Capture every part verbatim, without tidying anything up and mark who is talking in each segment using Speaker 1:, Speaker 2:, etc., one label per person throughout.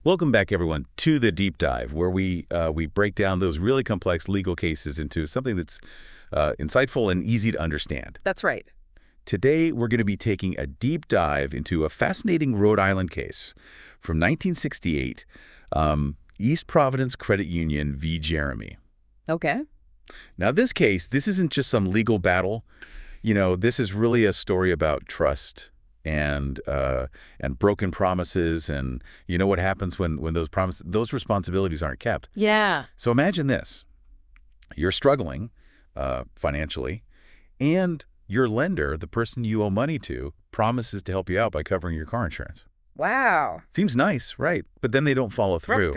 Speaker 1: Welcome back, everyone, to the deep dive, where we uh, we break down those really complex legal cases into something that's uh, insightful and easy to understand.
Speaker 2: That's right.
Speaker 1: Today, we're going to be taking a deep dive into a fascinating Rhode Island case from nineteen sixty-eight, um, East Providence Credit Union v. Jeremy.
Speaker 2: Okay.
Speaker 1: Now, this case, this isn't just some legal battle. You know, this is really a story about trust and uh, and broken promises, and you know what happens when when those promises, those responsibilities aren't kept.
Speaker 2: Yeah.
Speaker 1: So imagine this: you're struggling uh, financially, and your lender, the person you owe money to, promises to help you out by covering your car insurance.
Speaker 2: Wow.
Speaker 1: Seems nice, right? But then they don't follow through,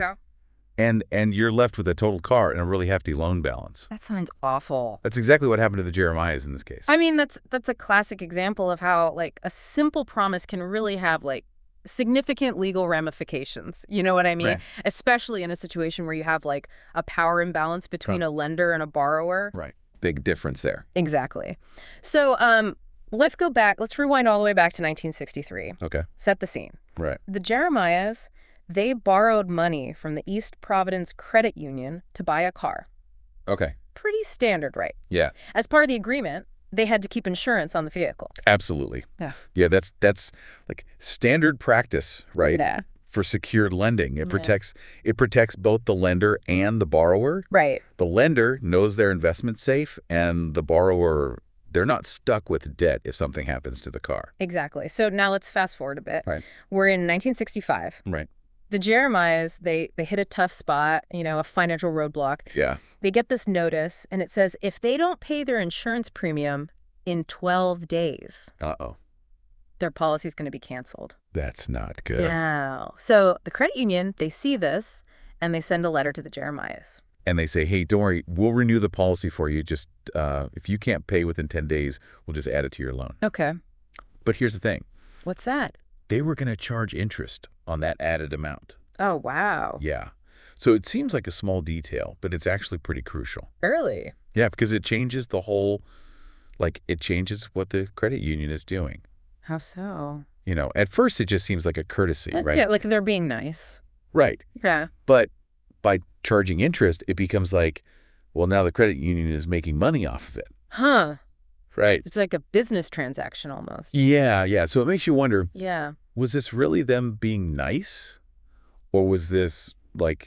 Speaker 1: and and you're left with a total car and a really hefty loan balance.
Speaker 2: That sounds awful.
Speaker 1: That's exactly what happened to the Jeremiahs in this case.
Speaker 2: I mean, that's that's a classic example of how, like, a simple promise can really have, like, significant legal ramifications. You know what I mean?
Speaker 1: Right.
Speaker 2: Especially in a situation where you have, like, a power imbalance between
Speaker 1: Huh.
Speaker 2: a lender and a borrower.
Speaker 1: Right. Big difference there.
Speaker 2: Exactly. So um, let's go back. Let's rewind all the way back to nineteen sixty-three.
Speaker 1: Okay.
Speaker 2: Set the scene.
Speaker 1: Right.
Speaker 2: The Jeremiahs, they borrowed money from the East Providence Credit Union to buy a car.
Speaker 1: Okay.
Speaker 2: Pretty standard, right?
Speaker 1: Yeah.
Speaker 2: As part of the agreement, they had to keep insurance on the vehicle.
Speaker 1: Absolutely.
Speaker 2: Yeah.
Speaker 1: Yeah, that's that's like standard practice, right?
Speaker 2: Yeah.
Speaker 1: For secured lending. It
Speaker 2: Yeah.
Speaker 1: protects it protects both the lender and the borrower.
Speaker 2: Right.
Speaker 1: The lender knows their investment's safe, and the borrower, they're not stuck with debt if something happens to the car.
Speaker 2: Exactly. So now let's fast forward a bit.
Speaker 1: Right.
Speaker 2: We're in nineteen sixty-five.
Speaker 1: Right.
Speaker 2: The Jeremiahs, they they hit a tough spot, you know, a financial roadblock.
Speaker 1: Yeah.
Speaker 2: They get this notice, and it says if they don't pay their insurance premium in twelve days,
Speaker 1: Uh-oh.
Speaker 2: their policy's going to be canceled.
Speaker 1: That's not good.
Speaker 2: Yeah. So the credit union, they see this, and they send a letter to the Jeremiahs.
Speaker 1: And they say, hey, don't worry, we'll renew the policy for you. Just uh, if you can't pay within ten days, we'll just add it to your loan.
Speaker 2: Okay.
Speaker 1: But here's the thing.
Speaker 2: What's that?
Speaker 1: They were going to charge interest on that added amount.
Speaker 2: Oh, wow.
Speaker 1: Yeah. So it seems like a small detail, but it's actually pretty crucial.
Speaker 2: Early.
Speaker 1: Yeah, because it changes the whole, like, it changes what the credit union is doing.
Speaker 2: How so?
Speaker 1: You know, at first it just seems like a courtesy, right?
Speaker 2: Yeah, like they're being nice.
Speaker 1: Right.
Speaker 2: Yeah.
Speaker 1: But by charging interest, it becomes like, well, now the credit union is making money off of it.
Speaker 2: Huh.
Speaker 1: Right.
Speaker 2: It's like a business transaction almost.
Speaker 1: Yeah, yeah. So it makes you wonder,
Speaker 2: Yeah.
Speaker 1: was this really them being nice? Or was this, like,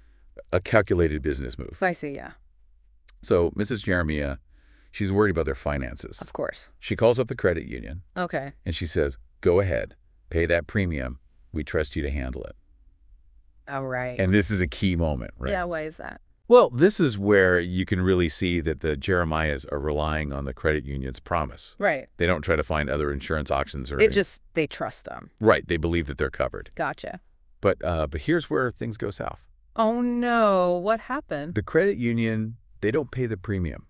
Speaker 1: a calculated business move?
Speaker 2: I see, yeah.
Speaker 1: So Missus Jeremiah, she's worried about their finances.
Speaker 2: Of course.
Speaker 1: She calls up the credit union,
Speaker 2: Okay.
Speaker 1: and she says, go ahead, pay that premium. We trust you to handle it.
Speaker 2: All right.
Speaker 1: And this is a key moment, right?
Speaker 2: Yeah, why is that?
Speaker 1: Well, this is where you can really see that the Jeremiahs are relying on the credit union's promise.
Speaker 2: Right.
Speaker 1: They don't try to find other insurance options or
Speaker 2: It
Speaker 1: anything.
Speaker 2: just, they trust them.
Speaker 1: Right. They believe that they're covered.
Speaker 2: Gotcha.
Speaker 1: But uh, but here's where things go south.
Speaker 2: Oh, no. What happened?
Speaker 1: The credit union, they don't pay the premium,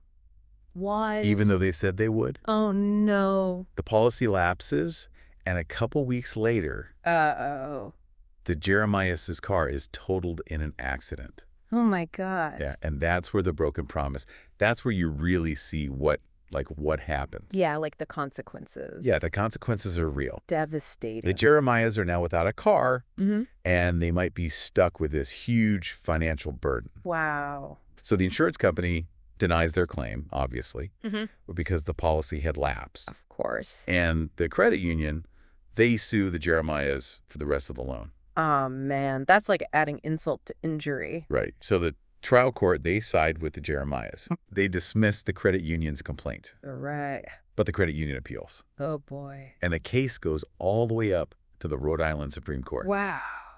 Speaker 2: Why?
Speaker 1: even though they said they would.
Speaker 2: Oh, no.
Speaker 1: The policy lapses, and a couple weeks later,
Speaker 2: Uh-oh.
Speaker 1: the Jeremiah's car is totaled in an accident.
Speaker 2: Oh, my God.
Speaker 1: Yeah, and that's where the broken promise, that's where you really see what, like, what happens.
Speaker 2: Yeah, like the consequences.
Speaker 1: Yeah, the consequences are real.
Speaker 2: Devastating.
Speaker 1: The Jeremiahs are now without a car,
Speaker 2: Mm-hmm.
Speaker 1: and they might be stuck with this huge financial burden.
Speaker 2: Wow.
Speaker 1: So the insurance company denies their claim, obviously,
Speaker 2: Mm-hmm.
Speaker 1: because the policy had lapsed.
Speaker 2: Of course.
Speaker 1: And the credit union, they sue the Jeremiahs for the rest of the loan.
Speaker 2: Oh, man. That's like adding insult to injury.
Speaker 1: Right. So the trial court, they side with the Jeremiahs. They dismiss the credit union's complaint,
Speaker 2: Right.
Speaker 1: but the credit union appeals.
Speaker 2: Oh, boy.
Speaker 1: And the case goes all the way up to the Rhode Island Supreme Court.
Speaker 2: Wow.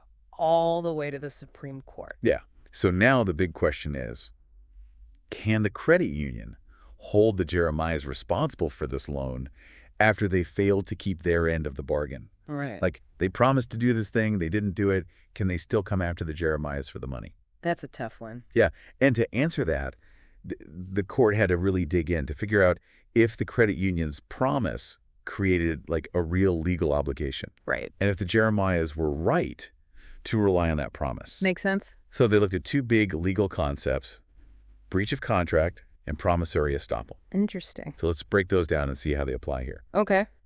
Speaker 2: All the way to the Supreme Court.
Speaker 1: Yeah. So now the big question is, can the credit union hold the Jeremiahs responsible for this loan after they failed to keep their end of the bargain?
Speaker 2: Right.
Speaker 1: Like, they promised to do this thing, they didn't do it. Can they still come after the Jeremiahs for the money?
Speaker 2: That's a tough one.
Speaker 1: Yeah. And to answer that, th the court had to really dig in to figure out if the credit union's promise created, like, a real legal obligation.
Speaker 2: Right.
Speaker 1: And if the Jeremiahs were right to rely on that promise.
Speaker 2: Make sense?
Speaker 1: So they looked at two big legal concepts, breach of contract and promissory estoppel.
Speaker 2: Interesting.
Speaker 1: So let's break those down and see how they apply here.
Speaker 2: Okay.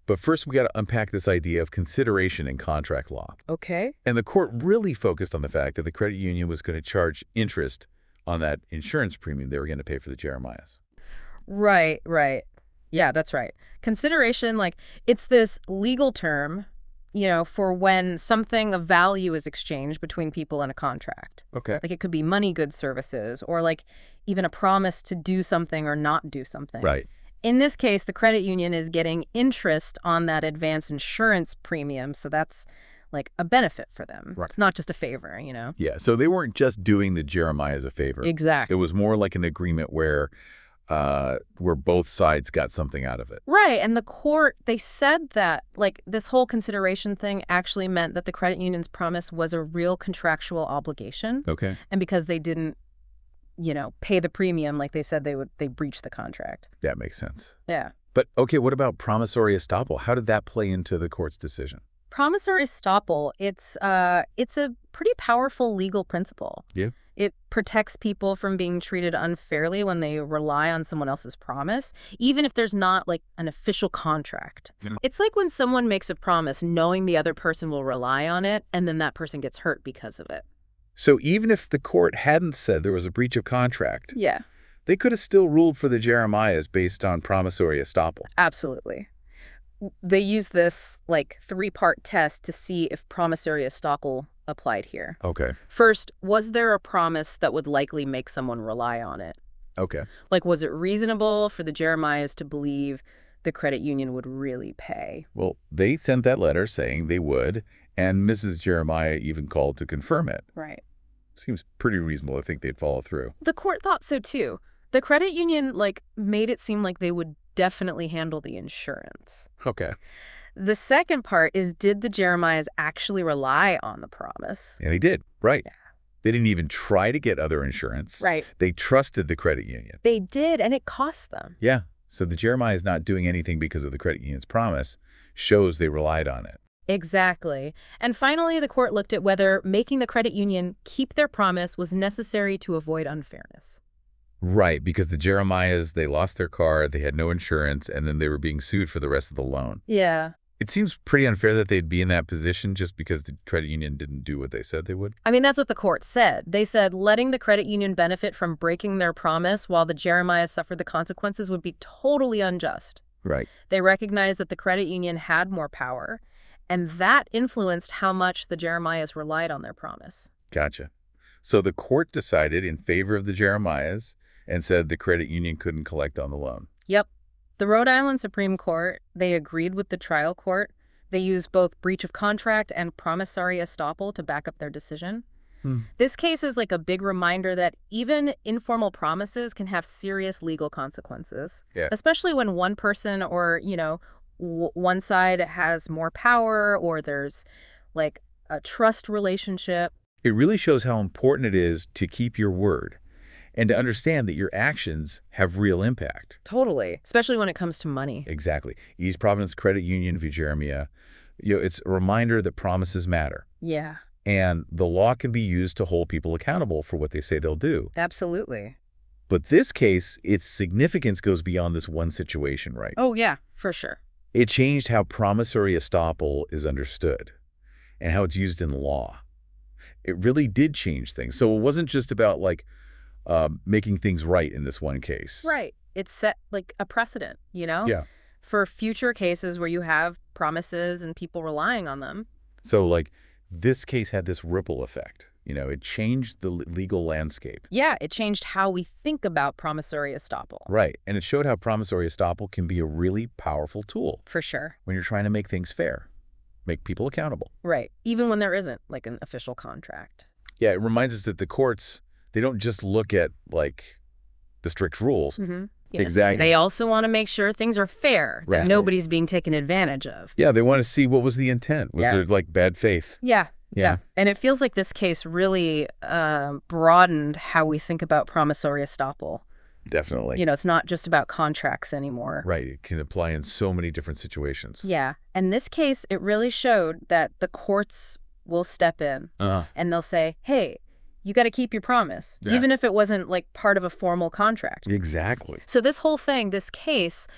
Speaker 1: But first, we got to unpack this idea of consideration in contract law.
Speaker 2: Okay.
Speaker 1: And the court really focused on the fact that the credit union was going to charge interest on that insurance premium they were going to pay for the Jeremiahs.
Speaker 2: Right, right. Yeah, that's right. Consideration, like, it's this legal term, you know, for when something of value is exchanged between people in a contract.
Speaker 1: Okay.
Speaker 2: Like, it could be money, goods, services, or like even a promise to do something or not do something.
Speaker 1: Right.
Speaker 2: In this case, the credit union is getting interest on that advance insurance premium, so that's like a benefit for them.
Speaker 1: Right.
Speaker 2: It's not just a favor, you know?
Speaker 1: Yeah, so they weren't just doing the Jeremiahs a favor.
Speaker 2: Exactly.
Speaker 1: It was more like an agreement where uh, where both sides got something out of it.
Speaker 2: Right, and the court, they said that, like, this whole consideration thing actually meant that the credit union's promise was a real contractual obligation.
Speaker 1: Okay.
Speaker 2: And because they didn't, you know, pay the premium like they said they would, they breached the contract.
Speaker 1: That makes sense.
Speaker 2: Yeah.
Speaker 1: But, okay, what about promissory estoppel? How did that play into the court's decision?
Speaker 2: Promissory estoppel, it's uh it's a pretty powerful legal principle.
Speaker 1: Yeah.
Speaker 2: It protects people from being treated unfairly when they rely on someone else's promise, even if there's not like an official contract.
Speaker 1: Yeah.
Speaker 2: It's like when someone makes a promise knowing the other person will rely on it, and then that person gets hurt because of it.
Speaker 1: So even if the court hadn't said there was a breach of contract,
Speaker 2: Yeah,
Speaker 1: they could have still ruled for the Jeremiahs based on promissory estoppel.
Speaker 2: absolutely. They use this like three-part test to see if promissory estoppel applied here.
Speaker 1: Okay.
Speaker 2: First, was there a promise that would likely make someone rely on it?
Speaker 1: Okay.
Speaker 2: Like, was it reasonable for the Jeremiahs to believe the credit union would really pay?
Speaker 1: Well, they sent that letter saying they would, and Missus Jeremiah even called to confirm it.
Speaker 2: Right.
Speaker 1: Seems pretty reasonable to think they'd follow through.
Speaker 2: The court thought so, too. The credit union, like, made it seem like they would definitely handle the insurance.
Speaker 1: Okay.
Speaker 2: The second part is, did the Jeremiahs actually rely on the promise?
Speaker 1: And they did, right.
Speaker 2: Yeah.
Speaker 1: They didn't even try to get other insurance.
Speaker 2: Right.
Speaker 1: They trusted the credit union.
Speaker 2: They did, and it cost them.
Speaker 1: Yeah. So the Jeremiahs not doing anything because of the credit union's promise shows they relied on it.
Speaker 2: Exactly. And finally, the court looked at whether making the credit union keep their promise was necessary to avoid unfairness.
Speaker 1: Right, because the Jeremiahs, they lost their car, they had no insurance, and then they were being sued for the rest of the loan.
Speaker 2: Yeah.
Speaker 1: It seems pretty unfair that they'd be in that position just because the credit union didn't do what they said they would.
Speaker 2: I mean, that's what the court said. They said letting the credit union benefit from breaking their promise while the Jeremiahs suffered the consequences would be totally unjust.
Speaker 1: Right.
Speaker 2: They recognized that the credit union had more power, and that influenced how much the Jeremiahs relied on their promise.
Speaker 1: Gotcha. So the court decided in favor of the Jeremiahs and said the credit union couldn't collect on the loan.
Speaker 2: Yep. The Rhode Island Supreme Court, they agreed with the trial court. They used both breach of contract and promissory estoppel to back up their decision.
Speaker 1: Hmm.
Speaker 2: This case is like a big reminder that even informal promises can have serious legal consequences,
Speaker 1: Yeah.
Speaker 2: especially when one person or, you know, w one side has more power or there's like a trust relationship.
Speaker 1: It really shows how important it is to keep your word and to understand that your actions have real impact.
Speaker 2: Totally, especially when it comes to money.
Speaker 1: Exactly. East Providence Credit Union v. Jeremiah, you know, it's a reminder that promises matter.
Speaker 2: Yeah,
Speaker 1: And the law can be used to hold people accountable for what they say they'll do.
Speaker 2: absolutely.
Speaker 1: But this case, its significance goes beyond this one situation, right?
Speaker 2: Oh, yeah, for sure.
Speaker 1: It changed how promissory estoppel is understood and how it's used in law. It really did change things. So it wasn't just about, like, uh, making things right in this one case.
Speaker 2: Right. It set like a precedent, you know?
Speaker 1: Yeah.
Speaker 2: For future cases where you have promises and people relying on them.
Speaker 1: So, like, this case had this ripple effect. You know, it changed the l- legal landscape.
Speaker 2: Yeah, it changed how we think about promissory estoppel.
Speaker 1: Right. And it showed how promissory estoppel can be a really powerful tool
Speaker 2: For sure.
Speaker 1: when you're trying to make things fair, make people accountable.
Speaker 2: Right. Even when there isn't like an official contract.
Speaker 1: Yeah, it reminds us that the courts, they don't just look at, like, the strict rules.
Speaker 2: Mm-hmm.
Speaker 1: Exactly.
Speaker 2: They also want to make sure things are fair, that
Speaker 1: Right.
Speaker 2: nobody's being taken advantage of.
Speaker 1: Yeah, they want to see what was the intent. Was
Speaker 2: Yeah.
Speaker 1: there, like, bad faith?
Speaker 2: Yeah.
Speaker 1: Yeah.
Speaker 2: Yeah. And it feels like this case really uh, broadened how we think about promissory estoppel.
Speaker 1: Definitely.
Speaker 2: You know, it's not just about contracts anymore.
Speaker 1: Right. It can apply in so many different situations.
Speaker 2: Yeah. And this case, it really showed that the courts will step in
Speaker 1: Uh,
Speaker 2: and they'll say, hey, you got to keep your promise,
Speaker 1: Yeah.
Speaker 2: even if it wasn't like part of a formal contract.
Speaker 1: exactly.
Speaker 2: So this whole thing, this case,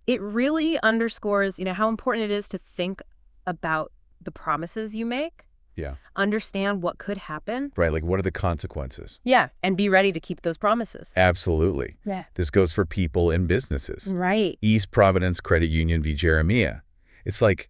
Speaker 2: It really underscores, you know, how important it is to think about the promises you make,
Speaker 1: Yeah.
Speaker 2: understand what could happen.
Speaker 1: Right, like what are the consequences?
Speaker 2: Yeah, and be ready to keep those promises.
Speaker 1: Absolutely.
Speaker 2: Yeah.
Speaker 1: This goes for people and businesses.
Speaker 2: Right.
Speaker 1: East Providence Credit Union v. Jeremiah. It's like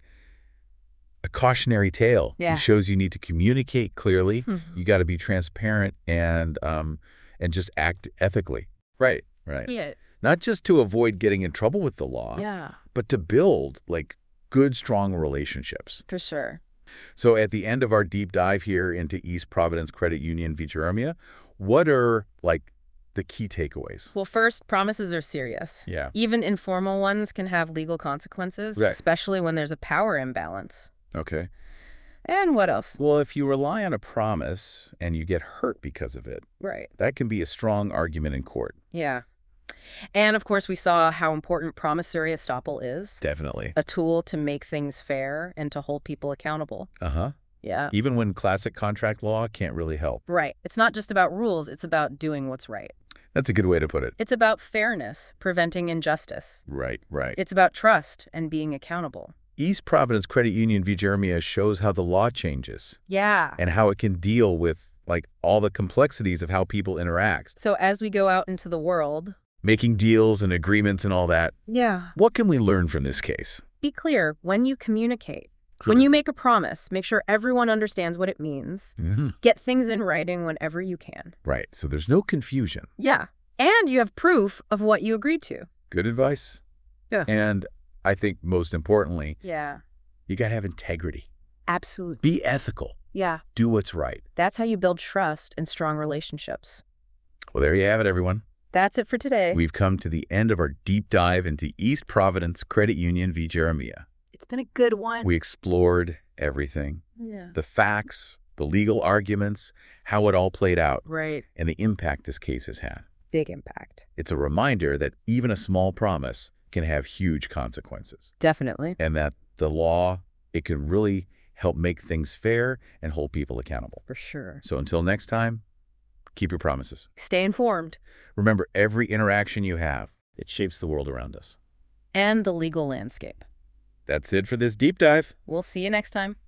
Speaker 1: a cautionary tale.
Speaker 2: Yeah.
Speaker 1: It shows you need to communicate clearly.
Speaker 2: Mm-hmm.
Speaker 1: You got to be transparent and um, and just act ethically. Right, right.
Speaker 2: Yeah.
Speaker 1: Not just to avoid getting in trouble with the law,
Speaker 2: Yeah,
Speaker 1: but to build like good, strong relationships.
Speaker 2: for sure.
Speaker 1: So at the end of our deep dive here into East Providence Credit Union v. Jeremiah, what are like the key takeaways?
Speaker 2: Well, first, promises are serious.
Speaker 1: Yeah.
Speaker 2: Even informal ones can have legal consequences,
Speaker 1: Right.
Speaker 2: especially when there's a power imbalance.
Speaker 1: Okay.
Speaker 2: And what else?
Speaker 1: Well, if you rely on a promise and you get hurt because of it,
Speaker 2: Right.
Speaker 1: that can be a strong argument in court.
Speaker 2: Yeah. And, of course, we saw how important promissory estoppel is.
Speaker 1: Definitely.
Speaker 2: A tool to make things fair and to hold people accountable.
Speaker 1: Uh-huh.
Speaker 2: Yeah.
Speaker 1: Even when classic contract law can't really help.
Speaker 2: Right. It's not just about rules. It's about doing what's right.
Speaker 1: That's a good way to put it.
Speaker 2: It's about fairness, preventing injustice.
Speaker 1: Right, right.
Speaker 2: It's about trust and being accountable.
Speaker 1: East Providence Credit Union v. Jeremiah shows how the law changes
Speaker 2: Yeah.
Speaker 1: and how it can deal with like all the complexities of how people interact,
Speaker 2: So as we go out into the world,
Speaker 1: making deals and agreements and all that.
Speaker 2: yeah,
Speaker 1: What can we learn from this case?
Speaker 2: be clear when you communicate. When you make a promise, make sure everyone understands what it means.
Speaker 1: Mm-hmm.
Speaker 2: Get things in writing whenever you can.
Speaker 1: Right, so there's no confusion.
Speaker 2: Yeah. And you have proof of what you agreed to.
Speaker 1: Good advice.
Speaker 2: Yeah.
Speaker 1: And I think most importantly,
Speaker 2: Yeah.
Speaker 1: you got to have integrity.
Speaker 2: Absolutely.
Speaker 1: Be ethical.
Speaker 2: Yeah.
Speaker 1: Do what's right.
Speaker 2: That's how you build trust and strong relationships.
Speaker 1: Well, there you have it, everyone.
Speaker 2: That's it for today.
Speaker 1: We've come to the end of our deep dive into East Providence Credit Union v. Jeremiah.
Speaker 2: It's been a good one.
Speaker 1: We explored everything,
Speaker 2: Yeah.
Speaker 1: the facts, the legal arguments, how it all played out,
Speaker 2: Right.
Speaker 1: and the impact this case has had.
Speaker 2: Big impact.
Speaker 1: It's a reminder that even a small promise can have huge consequences,
Speaker 2: Definitely.
Speaker 1: and that the law, it can really help make things fair and hold people accountable.
Speaker 2: For sure.
Speaker 1: So until next time, keep your promises.
Speaker 2: Stay informed.
Speaker 1: Remember, every interaction you have, it shapes the world around us.
Speaker 2: And the legal landscape.
Speaker 1: That's it for this deep dive.
Speaker 2: We'll see you next time.